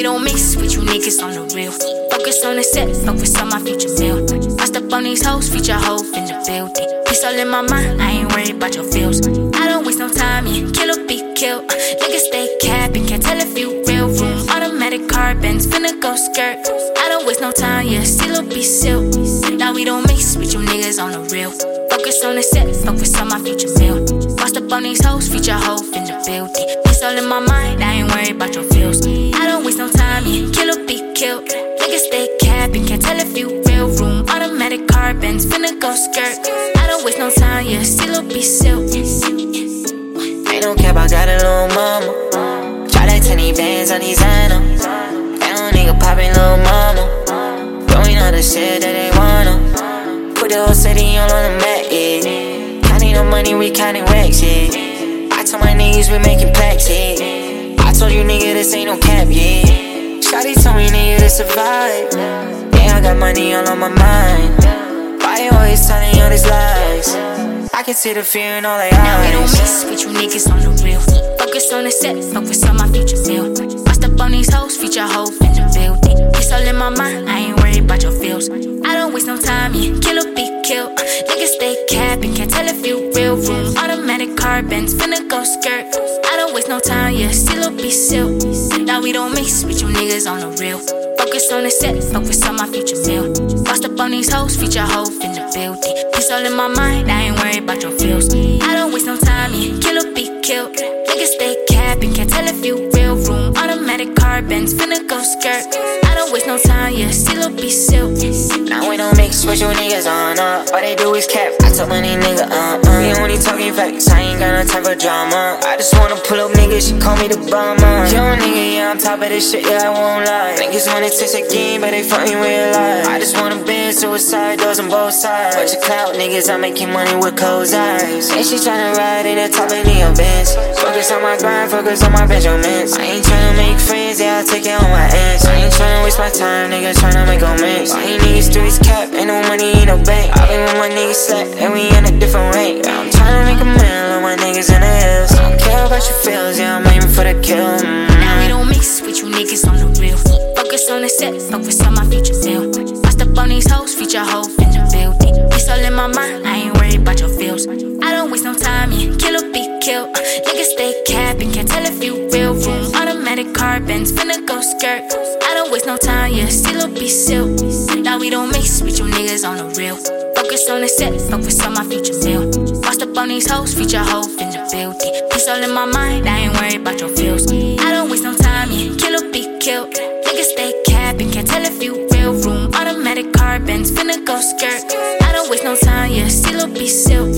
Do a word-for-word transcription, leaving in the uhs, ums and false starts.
don't mix with you niggas on the real. Focus on the set, focus on my future meal. I step on these hoes, feature hoe in the building. Peace all in my mind, I ain't worried about your feels. I don't waste no time, yeah, kill or be killed. Niggas stay capping, can't tell if you real. Room, automatic car bends, finna go skirt. I don't waste no time, yeah, seal or be sealed. Now we don't mix with you niggas on the real. Focus on the set, focus on my future meal. Lost up on these hoes, feature hoe in the building. Peace all in my mind, I ain't worried about your feels. I don't waste no time, yeah, kill or be killed. Niggas stay capping, can't tell if you real. Room, automatic car bends, finna go skirt. I don't waste no time, yeah, seal or be sealed. Ain't no cap, I got a little mama. Try like twenty bands on designer. That little nigga poppin' little mama. Doing all the shit that they wanna. Put the whole city all on the map, yeah. Counting no money, we counting racks, yeah. I told my niggas we making plaques, yeah. I told you nigga this ain't no cap, yeah. Shawty told me nigga this a vibe. Yeah, I got money all on my mind. Why you always telling all these lies? I can see the fear in all their eyes. Now we don't mix with you niggas on the real. Focus on the set, focus on my future meal. I step on these hoes, feature hoe in the building. Peace all in my mind, I ain't worried about your feels. I don't waste no time, yeah, kill or be killed. Niggas stay capping, can't tell if you real. Room, automatic car bends, finna go skirt. I don't waste no time, yeah, seal or be sealed. Now we don't mix with you niggas on the real. Focus on the set, focus on my future meal. Lost up on these hoes, feature hoe in the building. Peace all in my mind, I ain't worried about your feels. I don't waste no time, yeah, kill or be killed. Niggas stay capping, can't tell if you real. Room, automatic car bends, finna go skirt. I don't waste no time, yeah, seal or be sealed. Now we don't mix with you niggas on up. All they do is cap, I tell money nigga uh uh. We only talking facts, I ain't got no time for drama. I just wanna pull up niggas, she call me the bomber. Young nigga, yeah, I'm top of this shit, yeah, I won't lie. Niggas wanna taste a game, but they fucking real life. I just wanna bend suicide doors on both sides. Bunch of clout niggas, I'm making money with closed eyes. And she tryna ride in the top of the Benz. Focus on my grind, focus on my Benjamins. I ain't tryna make friends, yeah, I take it on my ends. I ain't tryna waste my time, niggas tryna make amends. All you niggas do is cap, ain't no money, ain't no bank. I been with my niggas slack, and we in a different rank. I'm tryna make a man, love my niggas in the hills. I don't care about your feels, yeah, I'm aiming for the kill. mm. Now we don't mix with you niggas on the real. Focus on the set, focus on my future meal. I step on these hoes, feature hoe in the building. Peace all in my mind, I ain't worried about your feels. I don't waste no time, yeah, kill or be killed. Niggas stay capping, can't tell if you real. Room, automatic car bends, finna go skirt. I don't waste no time, yeah, seal or be sealed. Now we don't mix with you niggas on the real. Focus on the set, focus on my future meal. Lost up on these hoes, feature hoe in the building. Peace all in my mind, I ain't worried about your feels. I don't waste no time, yeah, kill or be killed. Niggas stay capping, can't tell if you real. Room, automatic car bends, finna go skirt. I don't waste no time, yeah, seal or be sealed.